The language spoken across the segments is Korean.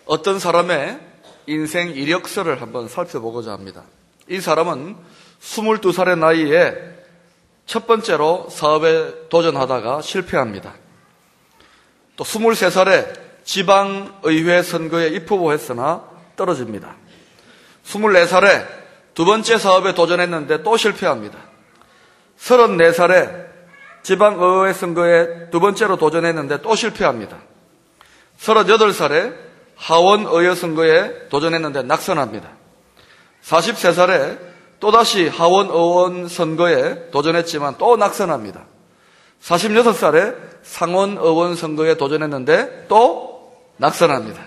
어떤 사람의 인생 이력서를 한번 살펴보고자 합니다. 이 사람은 22살의 나이에 첫 번째로 사업에 도전하다가 실패합니다. 또 23살에 지방의회 선거에 입후보했으나 떨어집니다. 24살에 두 번째 사업에 도전했는데 또 실패합니다. 34살에 지방의회 선거에 두 번째로 도전했는데 또 실패합니다. 38살에 하원의회 선거에 도전했는데 낙선합니다. 43살에 또다시 하원의원 선거에 도전했지만 또 낙선합니다. 46살에 상원의원 선거에 도전했는데 또 낙선합니다.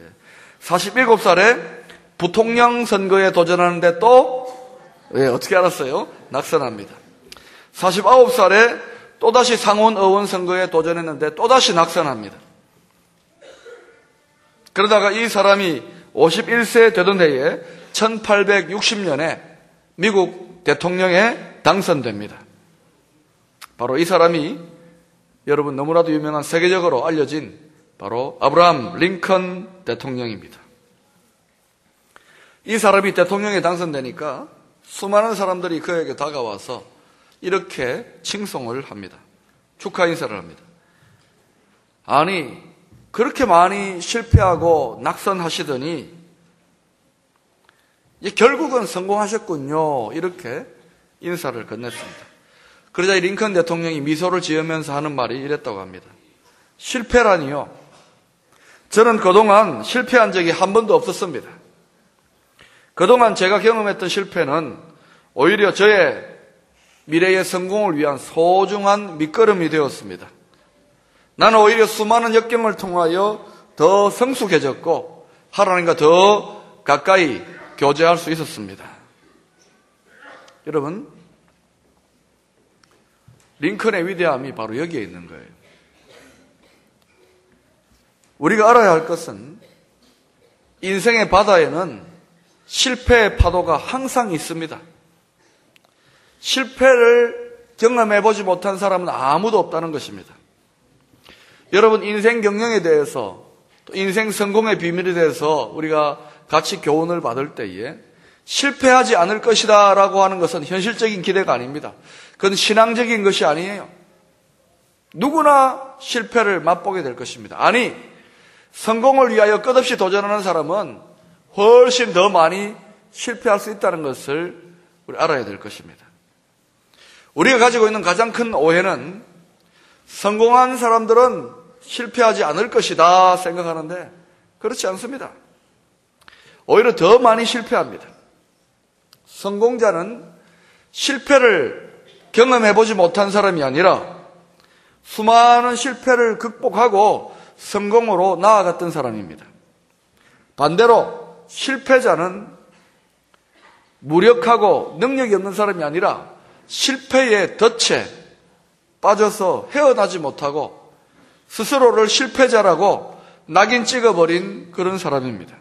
47살에 부통령 선거에 도전하는데 또 어떻게 알았어요? 낙선합니다. 49살에 또다시 상원의원 선거에 도전했는데 또다시 낙선합니다. 그러다가 이 사람이 51세 되던 해에 1860년에 미국 대통령에 당선됩니다. 바로 이 사람이 여러분 너무나도 유명한 세계적으로 알려진 바로 아브라함 링컨 대통령입니다. 이 사람이 대통령에 당선되니까 수많은 사람들이 그에게 다가와서 이렇게 칭송을 합니다. 축하 인사를 합니다. 아니, 그렇게 많이 실패하고 낙선하시더니 결국은 성공하셨군요. 이렇게 인사를 건넸습니다. 그러자 이 링컨 대통령이 미소를 지으면서 하는 말이 이랬다고 합니다. 실패라니요. 저는 그동안 실패한 적이 한 번도 없었습니다. 그동안 제가 경험했던 실패는 오히려 저의 미래의 성공을 위한 소중한 밑거름이 되었습니다. 나는 오히려 수많은 역경을 통하여 더 성숙해졌고 하나님과 더 가까이 교제할 수 있었습니다. 여러분, 링컨의 위대함이 바로 여기에 있는 거예요. 우리가 알아야 할 것은 인생의 바다에는 실패의 파도가 항상 있습니다. 실패를 경험해보지 못한 사람은 아무도 없다는 것입니다. 여러분, 인생 경영에 대해서 또 인생 성공의 비밀에 대해서 우리가 같이 교훈을 받을 때에 실패하지 않을 것이다 라고 하는 것은 현실적인 기대가 아닙니다. 그건 신앙적인 것이 아니에요. 누구나 실패를 맛보게 될 것입니다. 아니, 성공을 위하여 끝없이 도전하는 사람은 훨씬 더 많이 실패할 수 있다는 것을 우리 알아야 될 것입니다. 우리가 가지고 있는 가장 큰 오해는 성공한 사람들은 실패하지 않을 것이다 생각하는데 그렇지 않습니다. 오히려 더 많이 실패합니다. 성공자는 실패를 경험해보지 못한 사람이 아니라 수많은 실패를 극복하고 성공으로 나아갔던 사람입니다. 반대로 실패자는 무력하고 능력이 없는 사람이 아니라 실패의 덫에 빠져서 헤어나지 못하고 스스로를 실패자라고 낙인 찍어버린 그런 사람입니다.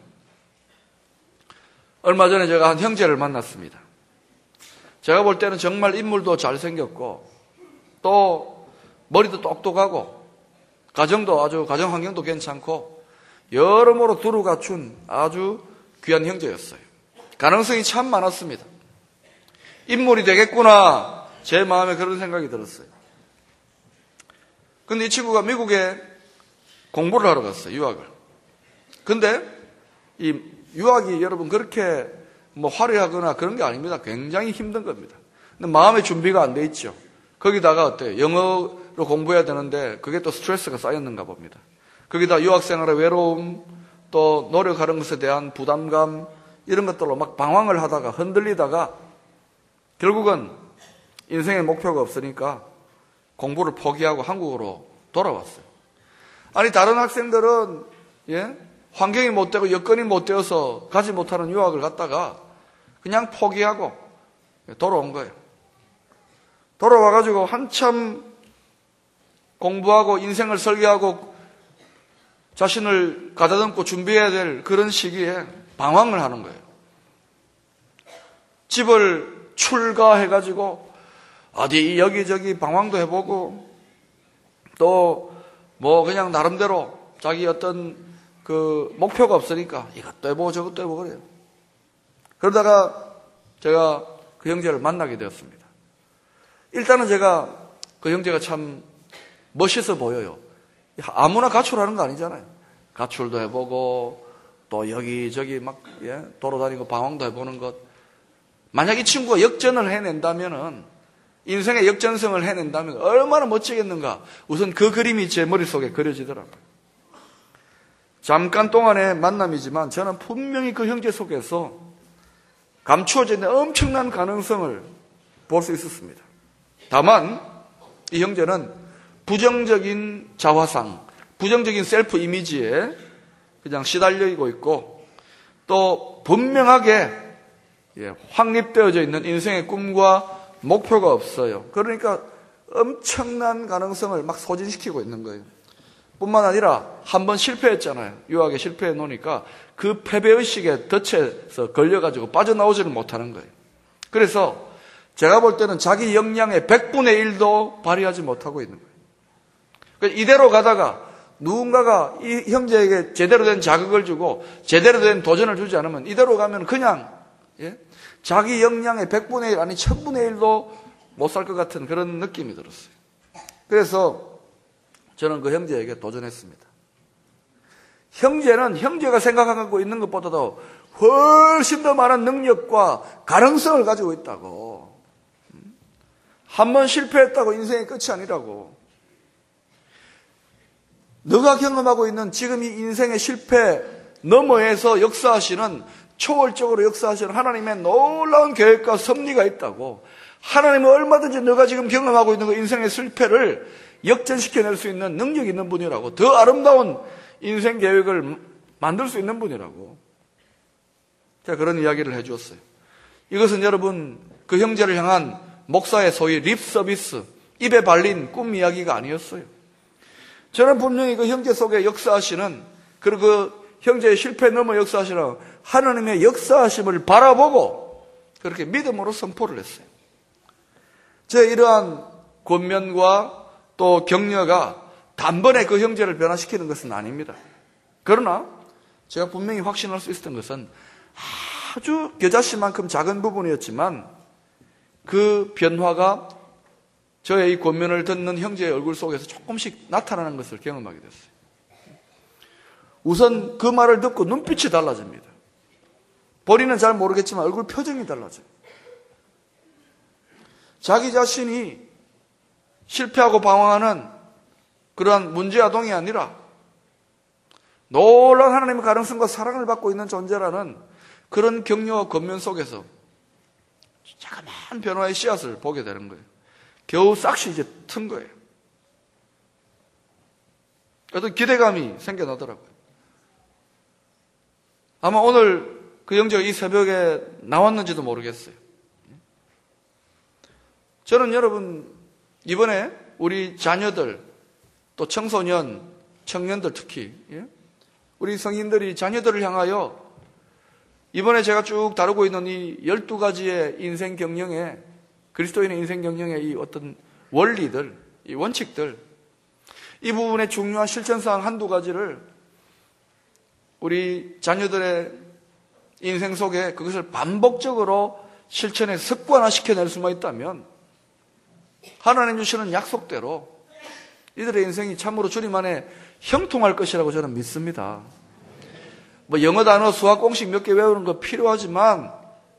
얼마 전에 제가 한 형제를 만났습니다. 제가 볼 때는 정말 인물도 잘생겼고 또 머리도 똑똑하고 가정 환경도 괜찮고 여러모로 두루 갖춘 아주 귀한 형제였어요. 가능성이 참 많았습니다. 인물이 되겠구나, 제 마음에 그런 생각이 들었어요. 근데 이 친구가 미국에 공부를 하러 갔어요, 유학을. 근데 이 유학이 여러분 그렇게 화려하거나 그런 게 아닙니다. 굉장히 힘든 겁니다. 근데 마음의 준비가 안 돼 있죠. 거기다가 어때요? 영어로 공부해야 되는데 그게 또 스트레스가 쌓였는가 봅니다. 거기다 유학생활의 외로움, 또 노력하는 것에 대한 부담감, 이런 것들로 막 방황을 하다가 흔들리다가 결국은 인생의 목표가 없으니까 공부를 포기하고 한국으로 돌아왔어요. 아니, 다른 학생들은 환경이 못 되고 여건이 못 되어서 가지 못하는 유학을 갔다가 그냥 포기하고 돌아온 거예요. 돌아와가지고 한참 공부하고 인생을 설계하고 자신을 가다듬고 준비해야 될 그런 시기에 방황을 하는 거예요. 집을 출가해가지고 어디 여기저기 방황도 해보고 또 그냥 나름대로 자기 어떤 그 목표가 없으니까 이것도 해보고 저것도 해보고 그래요. 그러다가 제가 그 형제를 만나게 되었습니다. 일단은 제가 그 형제가 참 멋있어 보여요. 아무나 가출하는 거 아니잖아요. 가출도 해보고 또 여기저기 막 돌아다니고 방황도 해보는 것. 만약 이 친구가 역전을 해낸다면은, 인생의 역전성을 해낸다면 얼마나 멋지겠는가. 우선 그 그림이 제 머릿속에 그려지더라고요. 잠깐 동안의 만남이지만 저는 분명히 그 형제 속에서 감추어져 있는 엄청난 가능성을 볼 수 있었습니다. 다만 이 형제는 부정적인 자화상, 부정적인 셀프 이미지에 그냥 시달리고 있고, 또 분명하게 확립되어져 있는 인생의 꿈과 목표가 없어요. 그러니까 엄청난 가능성을 막 소진시키고 있는 거예요. 뿐만 아니라 한번 실패했잖아요. 유학에 실패해 놓으니까 그 패배의식에 덫에서 걸려가지고 빠져나오지는 못하는 거예요. 그래서 제가 볼 때는 자기 역량의 100분의 1도 발휘하지 못하고 있는 거예요. 그러니까 이대로 가다가 누군가가 이 형제에게 제대로 된 자극을 주고 제대로 된 도전을 주지 않으면 이대로 가면 그냥 자기 역량의 100분의 1 아니 1000분의 1도 못 살 것 같은 그런 느낌이 들었어요. 그래서 저는 그 형제에게 도전했습니다. 형제는 형제가 생각하고 있는 것보다도 훨씬 더 많은 능력과 가능성을 가지고 있다고. 한번 실패했다고 인생의 끝이 아니라고. 너가 경험하고 있는 지금 이 인생의 실패 너머에서 역사하시는, 초월적으로 역사하시는 하나님의 놀라운 계획과 섭리가 있다고. 하나님은 얼마든지 너가 지금 경험하고 있는 그 인생의 실패를 역전시켜낼 수 있는 능력이 있는 분이라고. 더 아름다운 인생 계획을 만들 수 있는 분이라고. 제가 그런 이야기를 해주었어요. 이것은 여러분 그 형제를 향한 목사의 소위 립 서비스, 입에 발린 꿈 이야기가 아니었어요. 저는 분명히 그 형제 속에 역사하시는, 그리고 그 형제의 실패 넘어 역사하시는 하나님의 역사하심을 바라보고 그렇게 믿음으로 선포를 했어요. 제 이러한 권면과 또 격려가 단번에 그 형제를 변화시키는 것은 아닙니다. 그러나 제가 분명히 확신할 수 있었던 것은 아주 겨자씨만큼 작은 부분이었지만 그 변화가 저의 이 권면을 듣는 형제의 얼굴 속에서 조금씩 나타나는 것을 경험하게 됐어요. 우선 그 말을 듣고 눈빛이 달라집니다. 본인은 잘 모르겠지만 얼굴 표정이 달라져요. 자기 자신이 실패하고 방황하는 그러한 문제아동이 아니라 놀라운 하나님의 가능성과 사랑을 받고 있는 존재라는 그런 격려와 권면 속에서 자그마한 변화의 씨앗을 보게 되는 거예요. 겨우 싹시 이제 튼 거예요. 어떤 기대감이 생겨나더라고요. 아마 오늘 그 형제가 이 새벽에 나왔는지도 모르겠어요. 저는 여러분 이번에 우리 자녀들 또 청소년, 청년들 특히 우리 성인들이 자녀들을 향하여 이번에 제가 쭉 다루고 있는 이 12가지의 인생 경영에, 그리스도인의 인생 경영의 이 어떤 원리들, 이 원칙들, 이 부분의 중요한 실천사항 한두 가지를 우리 자녀들의 인생 속에 그것을 반복적으로 실천에 습관화시켜낼 수만 있다면 하나님 주시는 약속대로 이들의 인생이 참으로 주님 안에 형통할 것이라고 저는 믿습니다. 뭐 영어 단어, 수학 공식 몇 개 외우는 거 필요하지만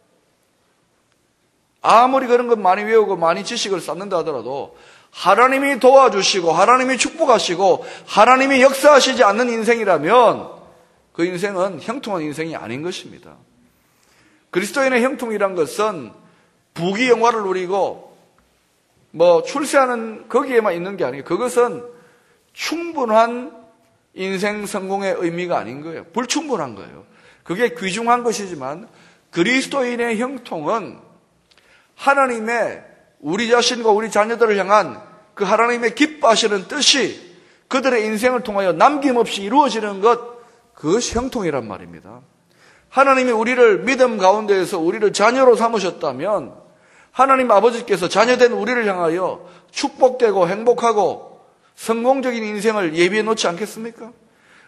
아무리 그런 것 많이 외우고 많이 지식을 쌓는다 하더라도 하나님이 도와주시고 하나님이 축복하시고 하나님이 역사하시지 않는 인생이라면 그 인생은 형통한 인생이 아닌 것입니다. 그리스도인의 형통이란 것은 부귀영화를 누리고 뭐 출세하는 거기에만 있는 게 아니에요. 그것은 충분한 인생 성공의 의미가 아닌 거예요. 불충분한 거예요. 그게 귀중한 것이지만 그리스도인의 형통은 하나님의 우리 자신과 우리 자녀들을 향한 그 하나님의 기뻐하시는 뜻이 그들의 인생을 통하여 남김없이 이루어지는 것, 그것이 형통이란 말입니다. 하나님이 우리를 믿음 가운데에서 우리를 자녀로 삼으셨다면 하나님 아버지께서 자녀된 우리를 향하여 축복되고 행복하고 성공적인 인생을 예비해 놓지 않겠습니까?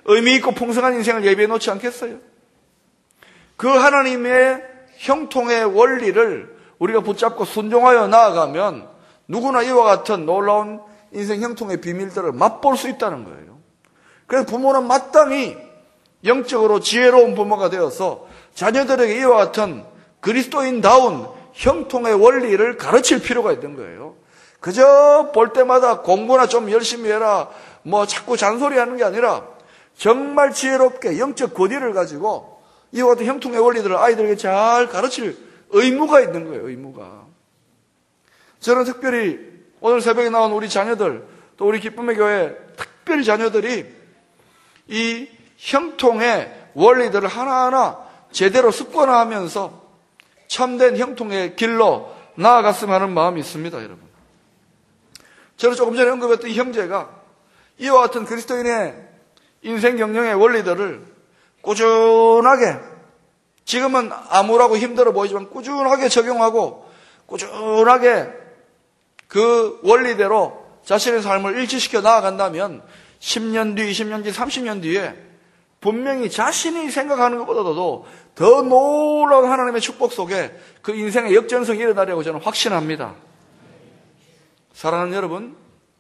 의미 있고 풍성한 인생을 예비해 놓지 않겠어요? 그 하나님의 형통의 원리를 우리가 붙잡고 순종하여 나아가면 누구나 이와 같은 놀라운 인생 형통의 비밀들을 맛볼 수 있다는 거예요. 그래서 부모는 마땅히 영적으로 지혜로운 부모가 되어서 자녀들에게 이와 같은 그리스도인다운 형통의 원리를 가르칠 필요가 있는 거예요. 그저 볼 때마다 공부나 좀 열심히 해라, 뭐 자꾸 잔소리하는 게 아니라 정말 지혜롭게 영적 권위를 가지고 이와 같은 형통의 원리들을 아이들에게 잘 가르칠 의무가 있는 거예요. 의무가. 저는 특별히 오늘 새벽에 나온 우리 자녀들, 또 우리 기쁨의 교회 특별히 자녀들이 이 형통의 원리들을 하나하나 제대로 습관화하면서 참된 형통의 길로 나아갔으면 하는 마음이 있습니다, 여러분. 저는 조금 전에 언급했던 이 형제가 이와 같은 그리스도인의 인생 경영의 원리들을 꾸준하게, 지금은 암울하고 힘들어 보이지만 꾸준하게 적용하고 꾸준하게 그 원리대로 자신의 삶을 일치시켜 나아간다면 10년 뒤, 20년 뒤, 30년 뒤에 분명히 자신이 생각하는 것보다도 더 놀라운 하나님의 축복 속에 그 인생의 역전성이 일어나려고 저는 확신합니다. 사랑하는 여러분,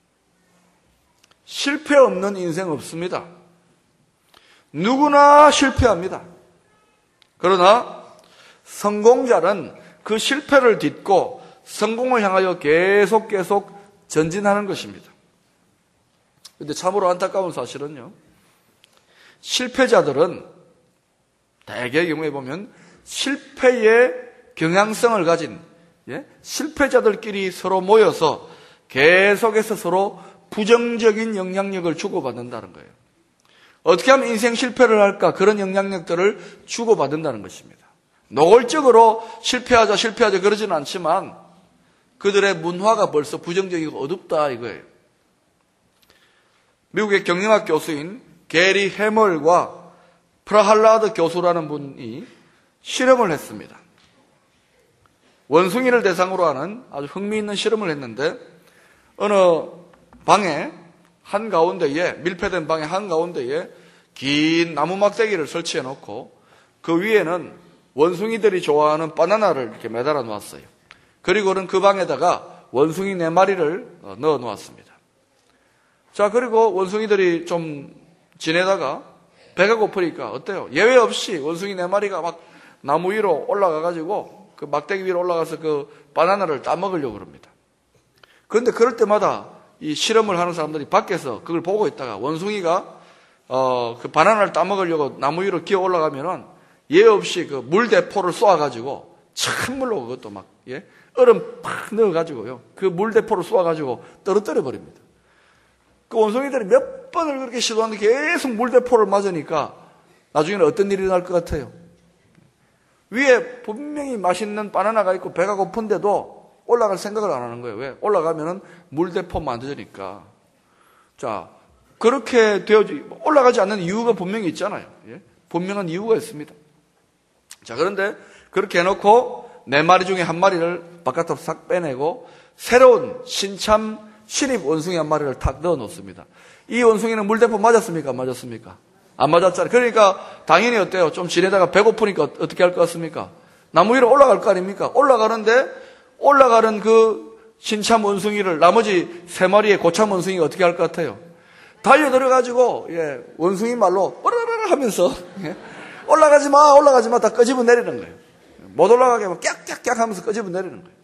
실패 없는 인생 없습니다. 누구나 실패합니다. 그러나 성공자는 그 실패를 딛고 성공을 향하여 계속 전진하는 것입니다. 그런데 참으로 안타까운 사실은요, 실패자들은 대개의 경우에 보면 실패의 경향성을 가진 실패자들끼리 서로 모여서 계속해서 서로 부정적인 영향력을 주고받는다는 거예요. 어떻게 하면 인생 실패를 할까? 그런 영향력들을 주고받는다는 것입니다. 노골적으로 실패하자 그러지는 않지만 그들의 문화가 벌써 부정적이고 어둡다 이거예요. 미국의 경영학 교수인 게리 해멀과 프라할라드 교수라는 분이 실험을 했습니다. 원숭이를 대상으로 하는 아주 흥미있는 실험을 했는데 어느 방에 한가운데에, 밀폐된 방의 한가운데에 긴 나무 막대기를 설치해 놓고 그 위에는 원숭이들이 좋아하는 바나나를 이렇게 매달아 놓았어요. 그리고는 그 방에다가 원숭이 4마리를 넣어 놓았습니다. 자, 그리고 원숭이들이 좀 지내다가 배가 고프니까 어때요? 예외 없이 원숭이 4마리가 막 나무 위로 올라가가지고 그 막대기 위로 올라가서 그 바나나를 따먹으려고 그럽니다. 그런데 그럴 때마다 이 실험을 하는 사람들이 밖에서 그걸 보고 있다가 원숭이가 그 바나나를 따먹으려고 나무 위로 기어 올라가면은 예외 없이 그 물대포를 쏘아가지고 찬물로 그것도 막 얼음 팍 넣어가지고요 그 물대포를 쏘아가지고 떨어뜨려 버립니다. 그 원숭이들이 몇 번을 그렇게 시도하는데 계속 물대포를 맞으니까 나중에는 어떤 일이 날 것 같아요? 위에 분명히 맛있는 바나나가 있고 배가 고픈데도 올라갈 생각을 안 하는 거예요. 왜? 올라가면은 물대포 맞으니까. 자, 그렇게 올라가지 않는 이유가 분명히 있잖아요. 분명한 이유가 있습니다. 자, 그런데 그렇게 해놓고 4마리 중에 1마리를 바깥으로 싹 빼내고 새로운 신입 원숭이 1마리를 탁 넣어 놓습니다. 이 원숭이는 물대포 맞았습니까? 안 맞았습니까? 안 맞았잖아요. 그러니까 당연히 어때요? 좀 지내다가 배고프니까 어떻게 할 것 같습니까? 나무 위로 올라갈 거 아닙니까? 올라가는 그 신참 원숭이를 나머지 3마리의 고참 원숭이가 어떻게 할 것 같아요? 달려들어가지고 원숭이 말로 오라라라 하면서 올라가지 마 다 끄집어 내리는 거예요. 못 올라가게 하면 깍깍깍 하면서 끄집어 내리는 거예요.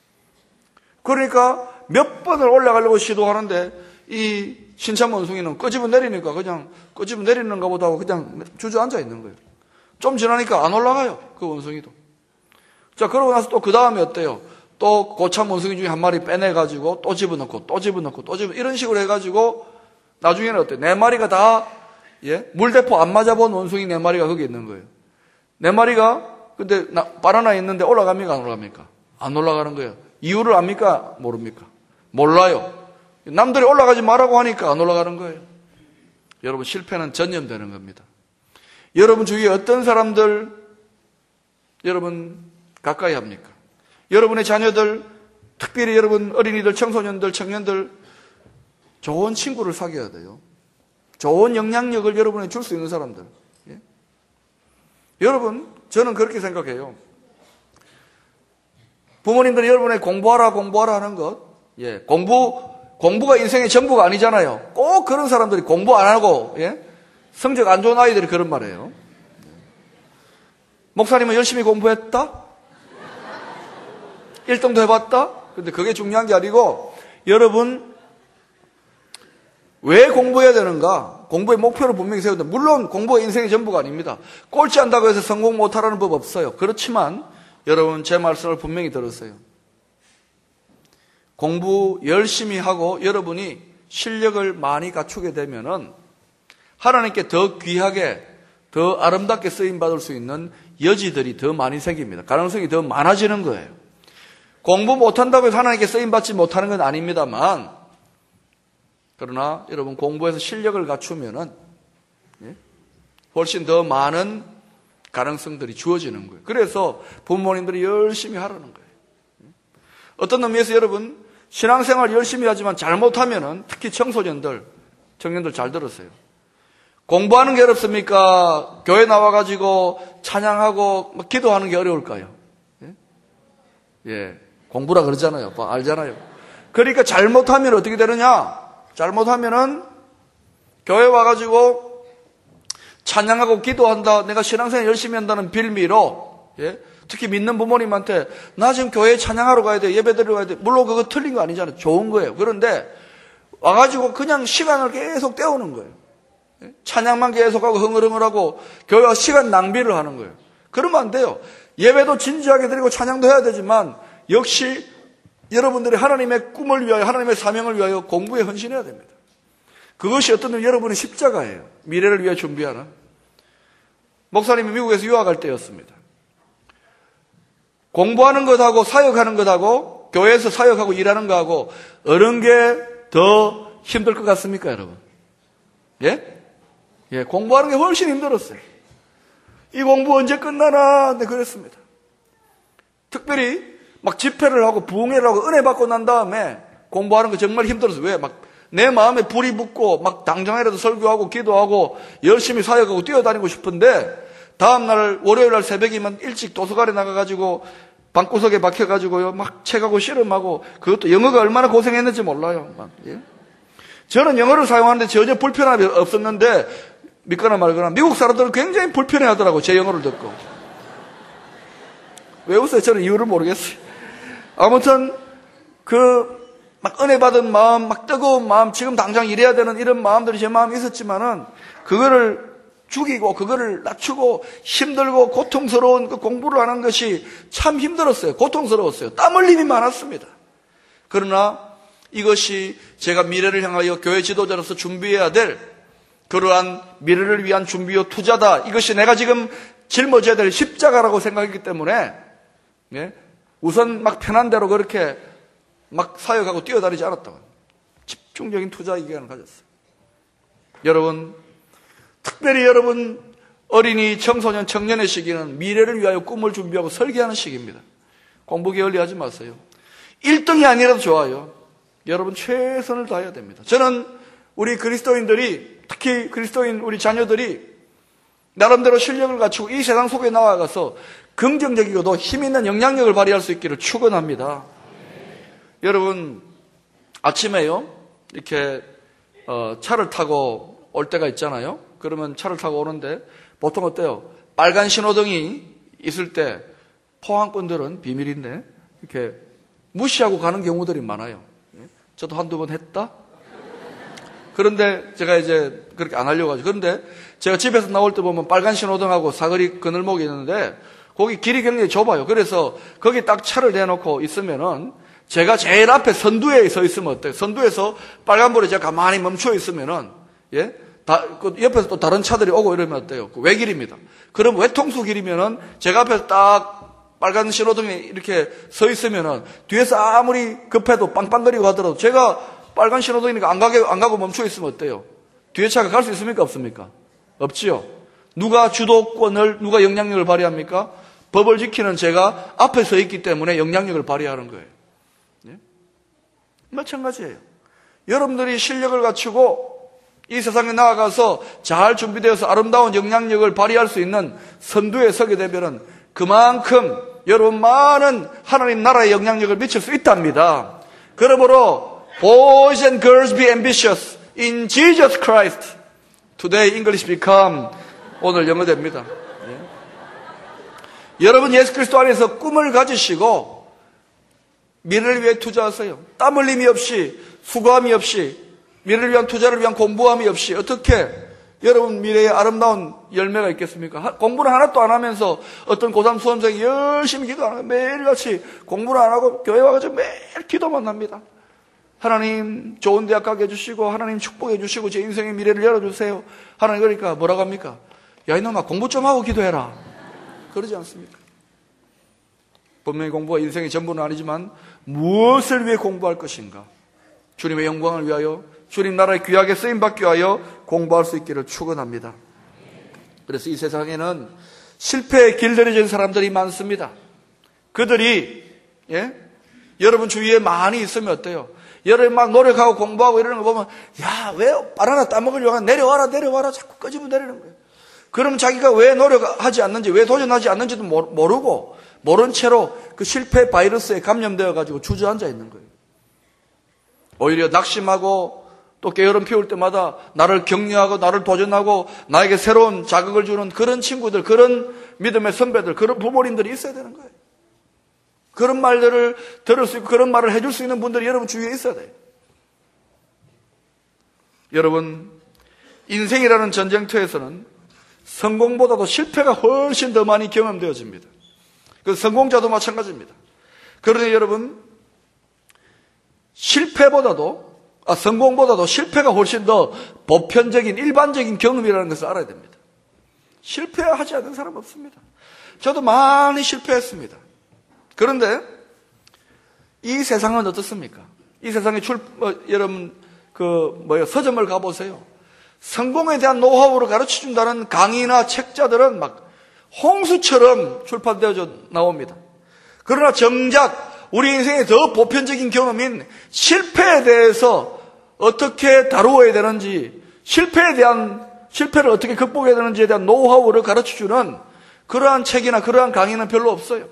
그러니까 몇 번을 올라가려고 시도하는데 이 신참 원숭이는 끄집어 내리니까 그냥 끄집어 내리는가 보다 하고 그냥 주저앉아 있는 거예요. 좀 지나니까 안 올라가요. 그 원숭이도. 자, 그러고 나서 또 그 다음에 어때요? 또 고참 원숭이 중에 1마리 빼내가지고 또 집어넣고 이런 식으로 해가지고 나중에는 어때요? 4마리가 다 물대포 안 맞아본 원숭이 4마리가 거기 있는 거예요. 4마리가 근데 바나나 있는데 올라갑니까? 안 올라갑니까? 안 올라가는 거예요. 이유를 압니까? 모릅니까? 몰라요. 남들이 올라가지 말라고 하니까 안 올라가는 거예요. 여러분, 실패는 전염되는 겁니다. 여러분 주위에 어떤 사람들 여러분 가까이 합니까? 여러분의 자녀들, 특별히 여러분 어린이들, 청소년들, 청년들 좋은 친구를 사귀어야 돼요. 좋은 영향력을 여러분에게 줄 수 있는 사람들. 예? 여러분, 저는 그렇게 생각해요. 부모님들이 여러분에게 공부하라 하는 것, 예, 공부가 인생의 전부가 아니잖아요. 꼭 그런 사람들이 공부 안 하고, 예? 성적 안 좋은 아이들이 그런 말이에요. 목사님은 열심히 공부했다? 1등도 해봤다? 근데 그게 중요한 게 아니고, 여러분, 왜 공부해야 되는가? 공부의 목표를 분명히 세운다. 물론 공부가 인생의 전부가 아닙니다. 꼴찌 한다고 해서 성공 못하라는 법 없어요. 그렇지만 여러분 제 말씀을 분명히 들었어요. 공부 열심히 하고 여러분이 실력을 많이 갖추게 되면은 하나님께 더 귀하게 더 아름답게 쓰임받을 수 있는 여지들이 더 많이 생깁니다. 가능성이 더 많아지는 거예요. 공부 못한다고 해서 하나님께 쓰임받지 못하는 건 아닙니다만, 그러나 여러분 공부해서 실력을 갖추면은 훨씬 더 많은 가능성들이 주어지는 거예요. 그래서 부모님들이 열심히 하라는 거예요. 어떤 의미에서 여러분 신앙생활 열심히 하지만 잘못하면은 특히 청소년들, 청년들 잘 들었어요. 공부하는 게 어렵습니까? 교회 나와가지고 찬양하고 막 기도하는 게 어려울까요? 예, 공부라 그러잖아요. 알잖아요. 그러니까 잘못하면 어떻게 되느냐? 잘못하면은 교회 와가지고 찬양하고 기도한다, 내가 신앙생활 열심히 한다는 빌미로, 예? 특히 믿는 부모님한테 나 지금 교회에 찬양하러 가야 돼, 예배드리러 가야 돼. 물론 그거 틀린 거 아니잖아요. 좋은 거예요. 그런데 와가지고 그냥 시간을 계속 때우는 거예요. 예? 찬양만 계속하고 흥얼흥얼하고 교회 와 시간 낭비를 하는 거예요. 그러면 안 돼요. 예배도 진지하게 드리고 찬양도 해야 되지만 역시 여러분들이 하나님의 꿈을 위하여, 하나님의 사명을 위하여 공부에 헌신해야 됩니다. 그것이 어떤 면 여러분의 십자가예요. 미래를 위해 준비하는. 목사님이 미국에서 유학할 때였습니다. 공부하는 것하고 사역하는 것하고 교회에서 사역하고 일하는 것하고 어느 게 더 힘들 것 같습니까, 여러분? 예? 예, 공부하는 게 훨씬 힘들었어요. 이 공부 언제 끝나나? 네, 그랬습니다. 특별히 막 집회를 하고 부흥회를 하고 은혜 받고 난 다음에 공부하는 거 정말 힘들었어요. 왜? 막 내 마음에 불이 붙고 막 당장이라도 설교하고 기도하고 열심히 사역하고 뛰어다니고 싶은데 다음날 월요일날 새벽이면 일찍 도서관에 나가가지고 방구석에 박혀가지고요 막 책하고 씨름하고 그것도 영어가 얼마나 고생했는지 몰라요. 막, 예? 저는 영어를 사용하는데 전혀 불편함이 없었는데 믿거나 말거나 미국 사람들은 굉장히 불편해하더라고요. 제 영어를 듣고. 왜 웃어요? 저는 이유를 모르겠어요. 아무튼 막 은혜 받은 마음, 막 뜨거운 마음, 지금 당장 일해야 되는 이런 마음들이 제 마음에 있었지만은 그거를 죽이고 그거를 낮추고 힘들고 고통스러운 그 공부를 하는 것이 참 힘들었어요. 고통스러웠어요. 땀 흘림이 많았습니다. 그러나 이것이 제가 미래를 향하여 교회 지도자로서 준비해야 될 그러한 미래를 위한 준비요 투자다. 이것이 내가 지금 짊어져야 될 십자가라고 생각했기 때문에 예? 우선 막 편한 대로 그렇게 막 사역하고 뛰어다니지 않았다고. 집중적인 투자의 기간을 가졌어요. 여러분, 특별히 여러분 어린이, 청소년, 청년의 시기는 미래를 위하여 꿈을 준비하고 설계하는 시기입니다. 공부 게을리하지 마세요. 1등이 아니라도 좋아요. 여러분 최선을 다해야 됩니다. 저는 우리 그리스도인들이, 특히 그리스도인 우리 자녀들이 나름대로 실력을 갖추고 이 세상 속에 나아가서 긍정적이고도 힘 있는 영향력을 발휘할 수 있기를 축원합니다. 여러분 아침에요 이렇게 차를 타고 올 때가 있잖아요. 그러면 차를 타고 오는데 보통 어때요? 빨간 신호등이 있을 때 포항권들은 비밀인데 이렇게 무시하고 가는 경우들이 많아요. 저도 한두 번 했다. 그런데 제가 이제 그렇게 안 하려고 하죠. 그런데 제가 집에서 나올 때 보면 빨간 신호등하고 사거리 그늘목이 있는데 거기 길이 굉장히 좁아요. 그래서 거기 딱 차를 대놓고 있으면은 제가 제일 앞에 선두에 서 있으면 어때요? 선두에서 빨간불에 제가 가만히 멈춰 있으면은 예? 그 옆에서 또 다른 차들이 오고 이러면 어때요? 그 외길입니다. 그럼 외통수 길이면은 제가 앞에서 딱 빨간 신호등에 이렇게 서 있으면은 뒤에서 아무리 급해도 빵빵거리고 하더라도 제가 빨간 신호등이니까 안 가고 멈춰 있으면 어때요? 뒤에 차가 갈 수 있습니까? 없습니까? 없지요. 누가 주도권을, 누가 영향력을 발휘합니까? 법을 지키는 제가 앞에 서 있기 때문에 영향력을 발휘하는 거예요. 예? 마찬가지예요. 여러분들이 실력을 갖추고 이 세상에 나아가서 잘 준비되어서 아름다운 영향력을 발휘할 수 있는 선두에 서게 되면은 그만큼 여러분 많은 하나님 나라의 영향력을 미칠 수 있답니다. 그러므로 Boys and girls be ambitious in Jesus Christ. Today English become 오늘 영어 됩니다. 예. 여러분 예수 그리스도 안에서 꿈을 가지시고 미래를 위해 투자하세요. 땀 흘림이 없이 수고함이 없이 미래를 위한 투자를 위한 공부함이 없이 어떻게 여러분 미래에 아름다운 열매가 있겠습니까? 공부를 하나도 안 하면서 어떤 고3 수험생이 열심히 기도 안 하고 매일같이 공부를 안 하고 교회 와가지고 매일 기도만 합니다. 하나님 좋은 대학 가게 해주시고 하나님 축복해 주시고 제 인생의 미래를 열어주세요. 하나님 그러니까 뭐라고 합니까? 야 이놈아 공부 좀 하고 기도해라. 그러지 않습니까? 분명히 공부가 인생의 전부는 아니지만 무엇을 위해 공부할 것인가? 주님의 영광을 위하여 주님 나라의 귀하게 쓰임받기 위하여 공부할 수 있기를 축원합니다. 그래서 이 세상에는 실패에 길들여진 사람들이 많습니다. 그들이 여러분 주위에 많이 있으면 어때요? 여러분 막 노력하고 공부하고 이러는 거 보면 야 왜 바나나 따먹으려고 내려와라 자꾸 끄집어 내리는 거예요. 그럼 자기가 왜 노력하지 않는지 왜 도전하지 않는지도 모르고 모른 채로 그 실패 바이러스에 감염되어 가지고 주저앉아 있는 거예요. 오히려 낙심하고 또 게으름 피울 때마다 나를 격려하고 나를 도전하고 나에게 새로운 자극을 주는 그런 친구들, 그런 믿음의 선배들, 그런 부모님들이 있어야 되는 거예요. 그런 말들을 들을 수 있고 그런 말을 해줄 수 있는 분들이 여러분 주위에 있어야 돼요. 여러분 인생이라는 전쟁터에서는 성공보다도 실패가 훨씬 더 많이 경험되어집니다. 그 성공자도 마찬가지입니다. 그러니 여러분 성공보다도 실패가 훨씬 더 보편적인 일반적인 경험이라는 것을 알아야 됩니다. 실패하지 않는 사람 없습니다. 저도 많이 실패했습니다. 그런데 이 세상은 어떻습니까? 이 세상에 여러분 서점을 가보세요. 성공에 대한 노하우를 가르쳐준다는 강의나 책자들은 막 홍수처럼 출판되어져 나옵니다. 그러나 정작 우리 인생의 더 보편적인 경험인 실패에 대해서 어떻게 다루어야 되는지, 실패를 어떻게 극복해야 되는지에 대한 노하우를 가르쳐주는 그러한 책이나 그러한 강의는 별로 없어요.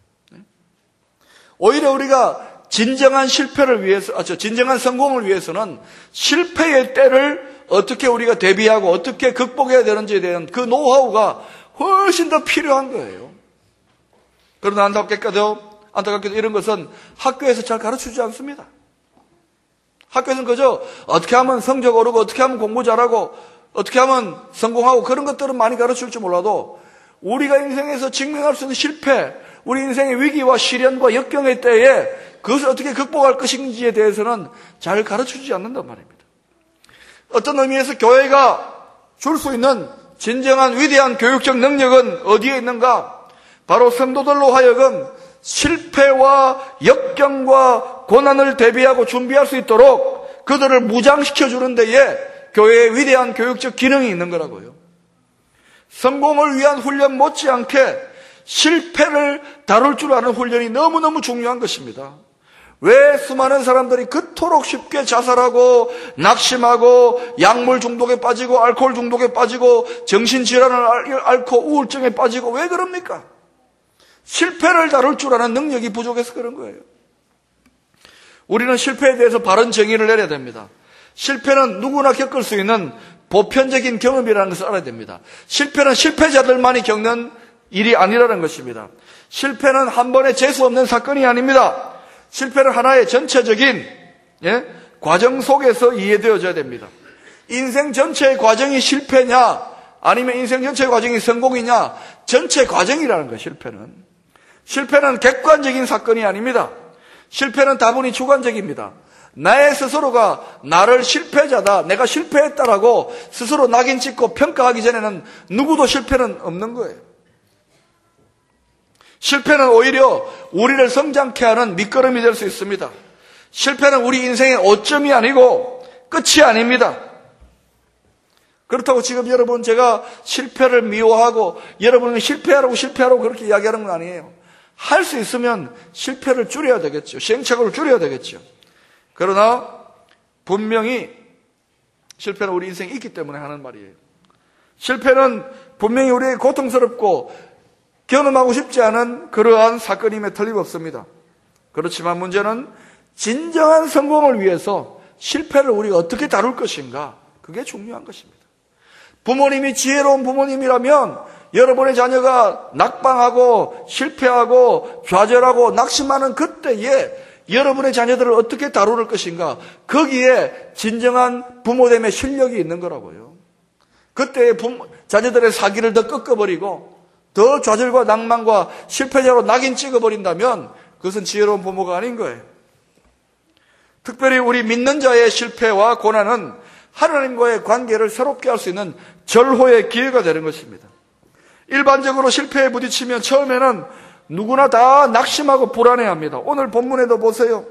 오히려 우리가 진정한 진정한 성공을 위해서는 실패의 때를 어떻게 우리가 대비하고 어떻게 극복해야 되는지에 대한 그 노하우가 훨씬 더 필요한 거예요. 그러나 안타깝게도 이런 것은 학교에서 잘 가르치지 않습니다. 학교에서는 그저 어떻게 하면 성적 오르고 어떻게 하면 공부 잘하고 어떻게 하면 성공하고 그런 것들은 많이 가르칠지 몰라도 우리가 인생에서 직면할 수 있는 실패, 우리 인생의 위기와 시련과 역경의 때에 그것을 어떻게 극복할 것인지에 대해서는 잘 가르쳐주지 않는단 말입니다. 어떤 의미에서 교회가 줄 수 있는 진정한 위대한 교육적 능력은 어디에 있는가? 바로 성도들로 하여금 실패와 역경과 고난을 대비하고 준비할 수 있도록 그들을 무장시켜주는 데에 교회의 위대한 교육적 기능이 있는 거라고요. 성공을 위한 훈련 못지않게 실패를 다룰 줄 아는 훈련이 너무너무 중요한 것입니다. 왜 수많은 사람들이 그토록 쉽게 자살하고 낙심하고 약물 중독에 빠지고 알코올 중독에 빠지고 정신질환을 앓고 우울증에 빠지고 왜 그럽니까? 실패를 다룰 줄 아는 능력이 부족해서 그런 거예요. 우리는 실패에 대해서 바른 정의를 내려야 됩니다. 실패는 누구나 겪을 수 있는 보편적인 경험이라는 것을 알아야 됩니다. 실패는 실패자들만이 겪는 일이 아니라는 것입니다. 실패는 한 번에 재수 없는 사건이 아닙니다. 실패는 하나의 전체적인 과정 속에서 이해되어져야 됩니다. 인생 전체의 과정이 실패냐 아니면 인생 전체의 과정이 성공이냐, 전체 과정이라는 거예요. 실패는 객관적인 사건이 아닙니다. 실패는 다분히 주관적입니다. 나의 스스로가 나를 실패자다, 내가 실패했다라고 스스로 낙인 찍고 평가하기 전에는 누구도 실패는 없는 거예요. 실패는 오히려 우리를 성장케 하는 밑거름이 될 수 있습니다. 실패는 우리 인생의 오점이 아니고 끝이 아닙니다. 그렇다고 지금 여러분 제가 실패를 미워하고 여러분은 실패하라고 그렇게 이야기하는 건 아니에요. 할 수 있으면 실패를 줄여야 되겠죠. 시행착오를 줄여야 되겠죠. 그러나 분명히 실패는 우리 인생에 있기 때문에 하는 말이에요. 실패는 분명히 우리에게 고통스럽고 경험하고 싶지 않은 그러한 사건임에 틀림없습니다. 그렇지만 문제는 진정한 성공을 위해서 실패를 우리가 어떻게 다룰 것인가, 그게 중요한 것입니다. 부모님이 지혜로운 부모님이라면 여러분의 자녀가 낙방하고 실패하고 좌절하고 낙심하는 그때에 여러분의 자녀들을 어떻게 다룰 것인가, 거기에 진정한 부모됨의 실력이 있는 거라고요. 그때 자녀들의 사기를 더 꺾어버리고 더 좌절과 낭만과 실패자로 낙인 찍어버린다면 그것은 지혜로운 부모가 아닌 거예요. 특별히 우리 믿는 자의 실패와 고난은 하나님과의 관계를 새롭게 할 수 있는 절호의 기회가 되는 것입니다. 일반적으로 실패에 부딪히면 처음에는 누구나 다 낙심하고 불안해합니다. 오늘 본문에도 보세요.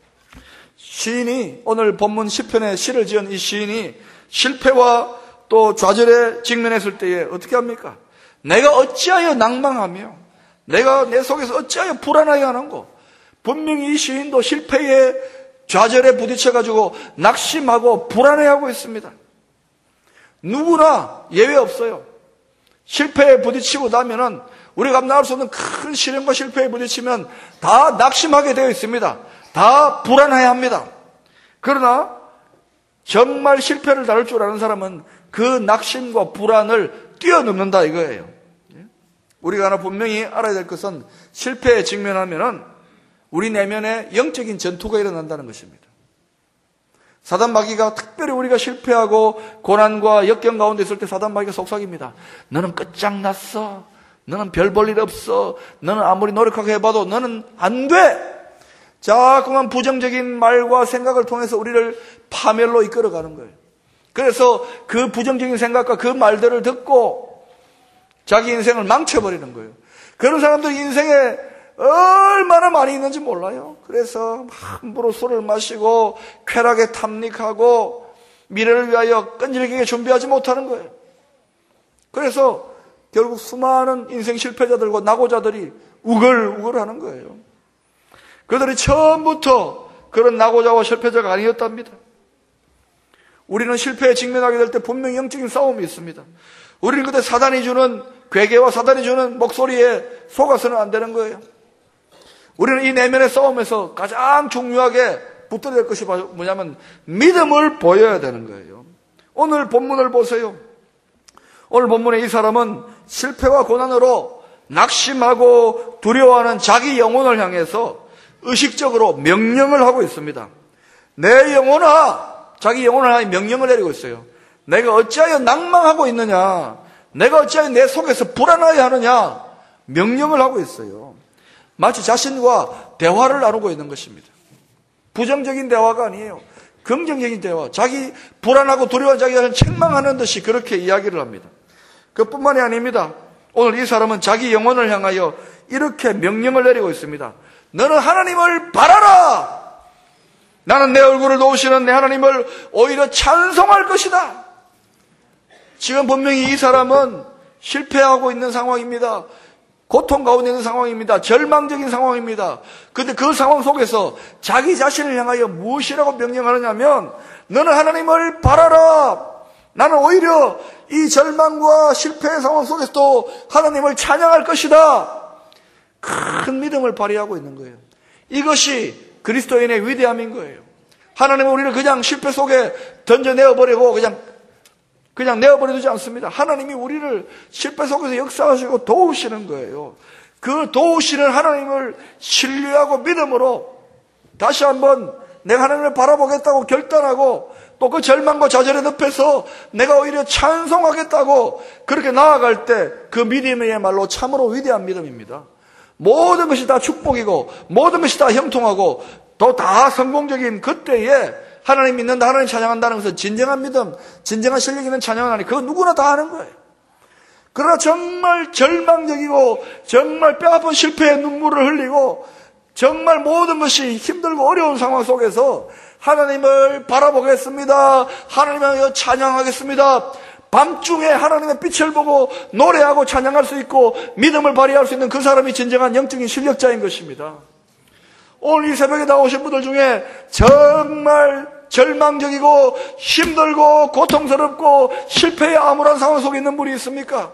시인이, 오늘 본문 시편에 시를 지은 이 시인이 실패와 또 좌절에 직면했을 때에 어떻게 합니까? 내가 어찌하여 낭망하며 내가 내 속에서 어찌하여 불안하여 하는고. 분명히 이 시인도 실패에 좌절에 부딪혀가지고 낙심하고 불안해하고 있습니다. 누구나 예외 없어요. 실패에 부딪히고 나면은 우리가 감당할 수 없는 큰 시련과 실패에 부딪히면 다 낙심하게 되어 있습니다. 다 불안해합니다. 그러나 정말 실패를 다룰 줄 아는 사람은 그 낙심과 불안을 뛰어넘는다 이거예요. 우리가 하나 분명히 알아야 될 것은 실패에 직면하면은 우리 내면에 영적인 전투가 일어난다는 것입니다. 사단 마귀가 특별히 우리가 실패하고 고난과 역경 가운데 있을 때 사단 마귀가 속삭입니다. 너는 끝장났어. 너는 별 볼 일 없어. 너는 아무리 노력하게 해봐도 너는 안 돼. 자꾸만 부정적인 말과 생각을 통해서 우리를 파멸로 이끌어가는 거예요. 그래서 그 부정적인 생각과 그 말들을 듣고 자기 인생을 망쳐버리는 거예요. 그런 사람들이 인생에 얼마나 많이 있는지 몰라요. 그래서 함부로 술을 마시고 쾌락에 탐닉하고 미래를 위하여 끈질기게 준비하지 못하는 거예요. 그래서 결국 수많은 인생 실패자들과 낙오자들이 우글우글하는 거예요. 그들이 처음부터 그런 낙오자와 실패자가 아니었답니다. 우리는 실패에 직면하게 될 때 분명히 영적인 싸움이 있습니다. 우리는 그때 사단이 주는 괴계와 사단이 주는 목소리에 속아서는 안 되는 거예요. 우리는 이 내면의 싸움에서 가장 중요하게 붙들어야 될 것이 뭐냐면 믿음을 보여야 되는 거예요. 오늘 본문을 보세요. 오늘 본문에 이 사람은 실패와 고난으로 낙심하고 두려워하는 자기 영혼을 향해서 의식적으로 명령을 하고 있습니다. 내 영혼아, 자기 영혼을 향해 명령을 내리고 있어요. 내가 어찌하여 낭망하고 있느냐, 내가 어찌하여 내 속에서 불안하여 하느냐, 명령을 하고 있어요. 마치 자신과 대화를 나누고 있는 것입니다. 부정적인 대화가 아니에요. 긍정적인 대화. 자기 불안하고 두려워한 자기가 책망하는 듯이 그렇게 이야기를 합니다. 그뿐만이 아닙니다. 오늘 이 사람은 자기 영혼을 향하여 이렇게 명령을 내리고 있습니다. 너는 하나님을 바라라. 나는 내 얼굴을 놓으시는 내 하나님을 오히려 찬송할 것이다. 지금 분명히 이 사람은 실패하고 있는 상황입니다. 고통 가운데 있는 상황입니다. 절망적인 상황입니다. 그런데 그 상황 속에서 자기 자신을 향하여 무엇이라고 명령하느냐면 너는 하나님을 바라라. 나는 오히려 이 절망과 실패의 상황 속에서도 하나님을 찬양할 것이다. 큰 믿음을 발휘하고 있는 거예요. 이것이 그리스도인의 위대함인 거예요. 하나님은 우리를 그냥 실패 속에 던져내어버리고 그냥 내어버려 두지 않습니다. 하나님이 우리를 실패 속에서 역사하시고 도우시는 거예요. 그 도우시는 하나님을 신뢰하고 믿음으로 다시 한번 내가 하나님을 바라보겠다고 결단하고 또 그 절망과 좌절의 늪에서 내가 오히려 찬송하겠다고 그렇게 나아갈 때 그 믿음이야말로 참으로 위대한 믿음입니다. 모든 것이 다 축복이고 모든 것이 다 형통하고 또 다 성공적인 그때에 하나님 믿는다, 하나님 찬양한다는 것은 진정한 믿음, 진정한 실력 있는 찬양은 아니, 그거 누구나 다 하는 거예요. 그러나 정말 절망적이고 정말 뼈아픈 실패의 눈물을 흘리고 정말 모든 것이 힘들고 어려운 상황 속에서 하나님을 바라보겠습니다. 하나님을 찬양하겠습니다. 밤중에 하나님의 빛을 보고 노래하고 찬양할 수 있고 믿음을 발휘할 수 있는 그 사람이 진정한 영적인 실력자인 것입니다. 오늘 이 새벽에 나오신 분들 중에 정말 절망적이고 힘들고 고통스럽고 실패의 암울한 상황 속에 있는 분이 있습니까?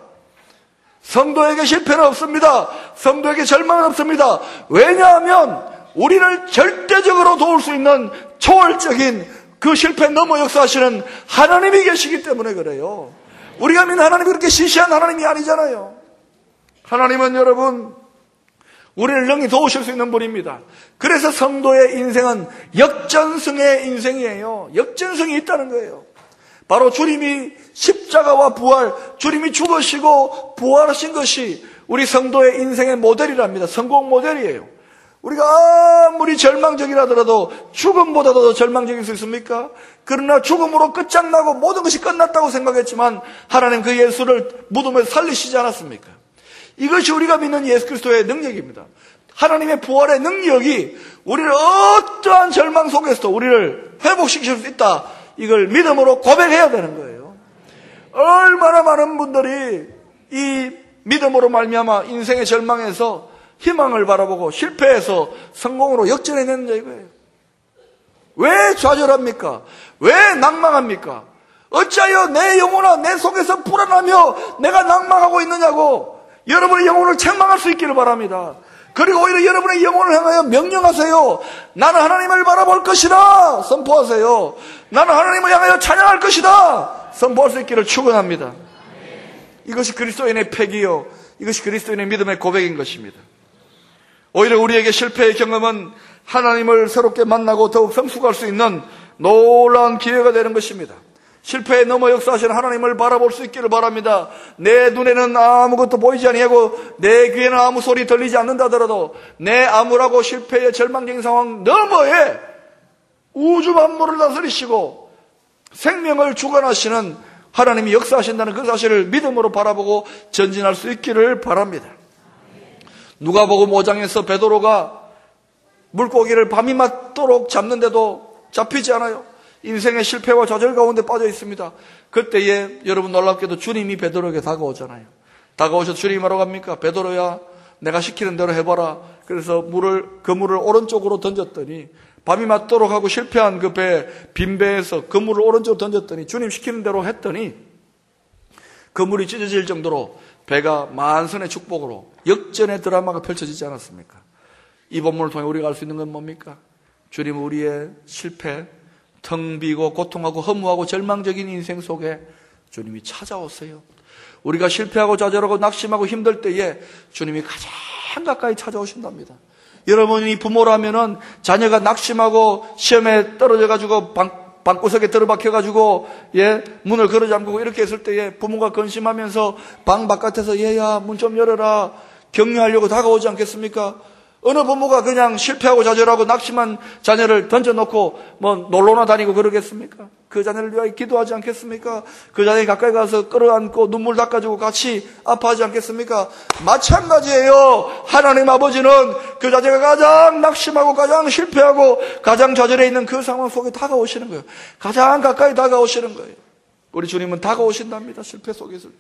성도에게 실패는 없습니다. 성도에게 절망은 없습니다. 왜냐하면 우리를 절대적으로 도울 수 있는 초월적인 그 실패 넘어 역사하시는 하나님이 계시기 때문에 그래요. 우리가 믿는 하나님이 그렇게 시시한 하나님이 아니잖아요. 하나님은 여러분 우리를 능히 도우실 수 있는 분입니다. 그래서 성도의 인생은 역전승의 인생이에요. 역전승이 있다는 거예요. 바로 주님이 십자가와 부활, 주님이 죽으시고 부활하신 것이 우리 성도의 인생의 모델이랍니다. 성공 모델이에요. 우리가 아무리 절망적이라더라도 죽음보다도 더 절망적일 수 있습니까? 그러나 죽음으로 끝장나고 모든 것이 끝났다고 생각했지만 하나님 그 예수를 무덤에서 살리시지 않았습니까? 이것이 우리가 믿는 예수 그리스도의 능력입니다. 하나님의 부활의 능력이 우리를 어떠한 절망 속에서도 우리를 회복시킬 수 있다. 이걸 믿음으로 고백해야 되는 거예요. 얼마나 많은 분들이 이 믿음으로 말미암아 인생의 절망에서 희망을 바라보고 실패해서 성공으로 역전해내는지 이거예요. 왜 좌절합니까? 왜 낭망합니까? 어찌하여 내 영혼아 내 속에서 불안하며 내가 낭망하고 있느냐고 여러분의 영혼을 책망할 수 있기를 바랍니다. 그리고 오히려 여러분의 영혼을 향하여 명령하세요. 나는 하나님을 바라볼 것이다 선포하세요. 나는 하나님을 향하여 찬양할 것이다 선포할 수 있기를 축원합니다. 이것이 그리스도인의 패기요, 이것이 그리스도인의 믿음의 고백인 것입니다. 오히려 우리에게 실패의 경험은 하나님을 새롭게 만나고 더욱 성숙할 수 있는 놀라운 기회가 되는 것입니다. 실패에 넘어 역사하시는 하나님을 바라볼 수 있기를 바랍니다. 내 눈에는 아무것도 보이지 아니하고 내 귀에는 아무 소리 들리지 않는다 하더라도 내 암울하고 실패의 절망적인 상황 너머에 우주 만물을 다스리시고 생명을 주관하시는 하나님이 역사하신다는 그 사실을 믿음으로 바라보고 전진할 수 있기를 바랍니다. 누가복음 5장에서 베드로가 물고기를 밤이 맞도록 잡는데도 잡히지 않아요. 인생의 실패와 좌절 가운데 빠져 있습니다. 그때에 여러분 놀랍게도 주님이 베드로에게 다가오잖아요. 다가오셔서 주님이 뭐라고 합니까? 베드로야 내가 시키는 대로 해봐라. 그래서 그물을 오른쪽으로 던졌더니 밤이 맞도록 하고 실패한 그 빈 배에서 그물을 오른쪽으로 던졌더니 주님 시키는 대로 했더니 그물이 찢어질 정도로 배가 만선의 축복으로 역전의 드라마가 펼쳐지지 않았습니까? 이 본문을 통해 우리가 알 수 있는 건 뭡니까? 주님은 우리의 실패, 텅 비고 고통하고 허무하고 절망적인 인생 속에 주님이 찾아오세요. 우리가 실패하고 좌절하고 낙심하고 힘들 때에 주님이 가장 가까이 찾아오신답니다. 여러분이 부모라면은 자녀가 낙심하고 시험에 떨어져가지고 방구석에 들어박혀가지고 문을 걸어 잠그고 이렇게 했을 때에 부모가 근심하면서 방 바깥에서 얘야 문 좀 열어라 격려하려고 다가오지 않겠습니까? 어느 부모가 그냥 실패하고 좌절하고 낙심한 자녀를 던져놓고 놀러나 다니고 그러겠습니까? 그 자녀를 위하여 기도하지 않겠습니까? 그 자녀에 가까이 가서 끌어안고 눈물 닦아주고 같이 아파하지 않겠습니까? 마찬가지예요. 하나님 아버지는 그 자녀가 가장 낙심하고 가장 실패하고 가장 좌절해 있는 그 상황 속에 다가오시는 거예요. 가장 가까이 다가오시는 거예요. 우리 주님은 다가오신답니다. 실패 속에 있을 때.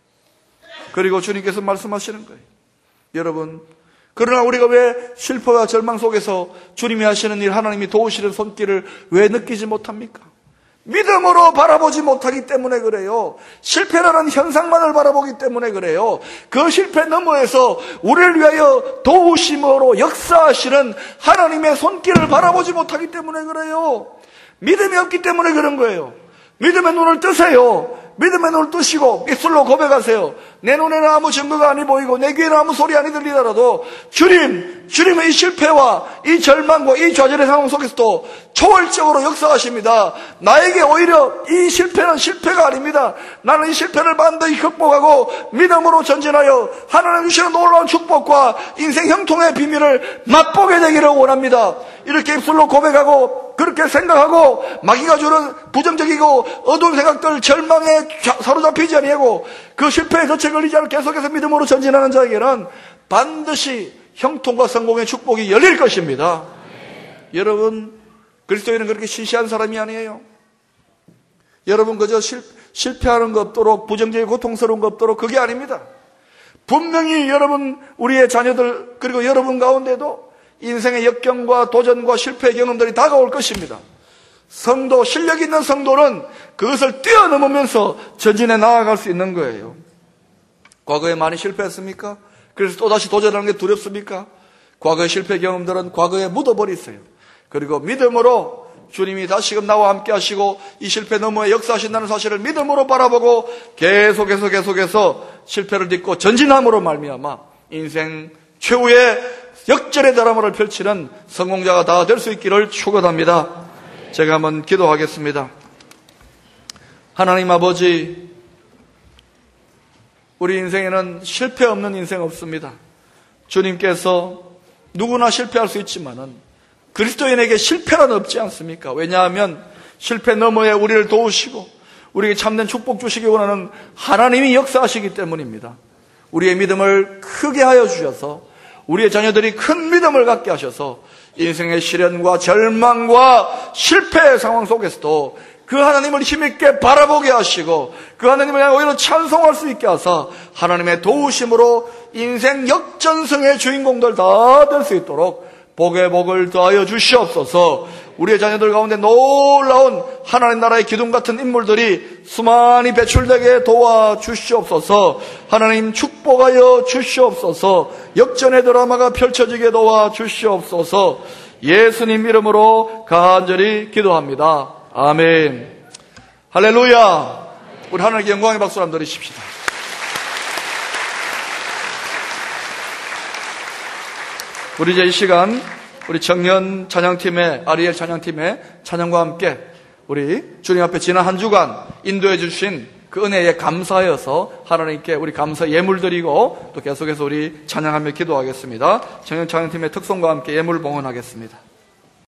그리고 주님께서 말씀하시는 거예요. 여러분, 그러나 우리가 왜 실패와 절망 속에서 주님이 하시는 일, 하나님이 도우시는 손길을 왜 느끼지 못합니까? 믿음으로 바라보지 못하기 때문에 그래요. 실패라는 현상만을 바라보기 때문에 그래요. 그 실패 너머에서 우리를 위하여 도우심으로 역사하시는 하나님의 손길을 바라보지 못하기 때문에 그래요. 믿음이 없기 때문에 그런 거예요. 믿음의 눈을 뜨세요. 믿음의 눈을 뜨시고 입술로 고백하세요. 내 눈에는 아무 증거가 아니 보이고 내 귀에는 아무 소리 아니 들리더라도 주님의 이 실패와 이 절망과 이 좌절의 상황 속에서도 초월적으로 역사하십니다. 나에게 오히려 이 실패는 실패가 아닙니다. 나는 이 실패를 반드시 극복하고 믿음으로 전진하여 하나님 주시는 놀라운 축복과 인생 형통의 비밀을 맛보게 되기를 원합니다. 이렇게 입술로 고백하고 그렇게 생각하고 마귀가 주는 부정적이고 어두운 생각들 절망에 사로잡히지 아니하고 그 실패에 덫에 걸리지 않고 계속해서 믿음으로 전진하는 자에게는 반드시 형통과 성공의 축복이 열릴 것입니다. 여러분, 그리스도인은 그렇게 시시한 사람이 아니에요. 여러분 그저 실패하는 것 없도록 부정적이고 고통스러운 것 없도록 그게 아닙니다. 분명히 여러분 우리의 자녀들 그리고 여러분 가운데도 인생의 역경과 도전과 실패의 경험들이 다가올 것입니다. 성도, 실력 있는 성도는 그것을 뛰어넘으면서 전진해 나아갈 수 있는 거예요. 과거에 많이 실패했습니까? 그래서 또다시 도전하는 게 두렵습니까? 과거의 실패 경험들은 과거에 묻어버리세요. 그리고 믿음으로 주님이 다시금 나와 함께 하시고 이 실패 너머에 역사하신다는 사실을 믿음으로 바라보고 계속해서 실패를 딛고 전진함으로 말미암아 인생 최후의 역전의 드라마를 펼치는 성공자가 다 될 수 있기를 축원합니다. 제가 한번 기도하겠습니다. 하나님 아버지, 우리 인생에는 실패 없는 인생 없습니다. 주님께서 누구나 실패할 수 있지만은 그리스도인에게 실패란 없지 않습니까? 왜냐하면 실패 너머에 우리를 도우시고 우리에게 참된 축복 주시기 원하는 하나님이 역사하시기 때문입니다. 우리의 믿음을 크게 하여 주셔서 우리의 자녀들이 큰 믿음을 갖게 하셔서 인생의 시련과 절망과 실패의 상황 속에서도 그 하나님을 힘있게 바라보게 하시고 그 하나님을 향해 오히려 찬송할 수 있게 하사 하나님의 도우심으로 인생 역전승의 주인공들 다 될 수 있도록 복에 복을 더하여 주시옵소서. 우리의 자녀들 가운데 놀라운 하나님 나라의 기둥 같은 인물들이 수많이 배출되게 도와주시옵소서. 하나님 축복하여 주시옵소서. 역전의 드라마가 펼쳐지게 도와주시옵소서. 예수님 이름으로 간절히 기도합니다. 아멘. 할렐루야. 우리 하나님께 영광의 박수를 한번 드리십시다. 우리 이제 이 시간 우리 청년 찬양팀의 아리엘 찬양팀의 찬양과 함께 우리 주님 앞에 지난 한 주간 인도해 주신 그 은혜에 감사하여서 하나님께 우리 감사 예물 드리고 또 계속해서 우리 찬양하며 기도하겠습니다. 청년 찬양팀의 특송과 함께 예물 봉헌하겠습니다.